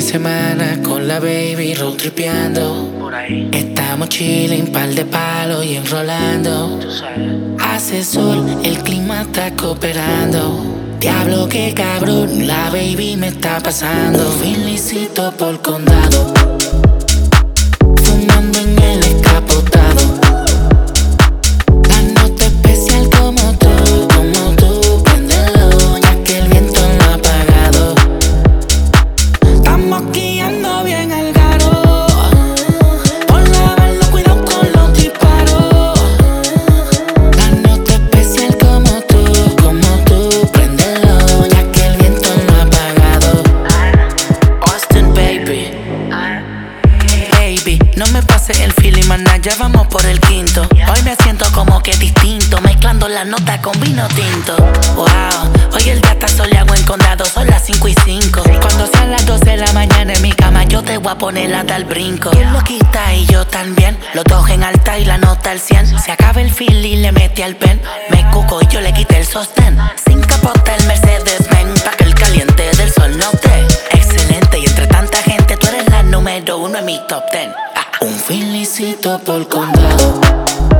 semana con la baby road tripeando. Por ahí. Estamos chilling, par de palos y enrolando. Tú sabes. Hace sol, el clima está cooperando. Diablo que cabrón, la baby me está pasando. Felicito por condado, fumando en el escapotado. La nota especial como tú, préndelo, ya que el viento no ha apagado. Estamos guiando bien el garo, por la bala, cuidado con los disparos. La nota especial como tú, préndelo, ya que el viento no ha apagado. Austin, baby. Baby, no me pases el feeling, maná, ya vamos por el quinto. Hoy me siento como que distinto, mezclando la nota con vino tinto. Wow, hoy el día está soleado en condado, son las 5:05. Cuando sean las 12 de la mañana en mi cama, yo te voy a poner hasta el brinco. Él lo quita y yo también, los dos en alta y la nota al 100. Se acaba el feeling, le metí al pen. Me cuco y yo le quité el sostén. Sin capota el Mercedes-Benz, pa' que el caliente del sol no te. Excelente, y entre tanta gente tú eres la número 1 en mi top 10. Un felicito por condado.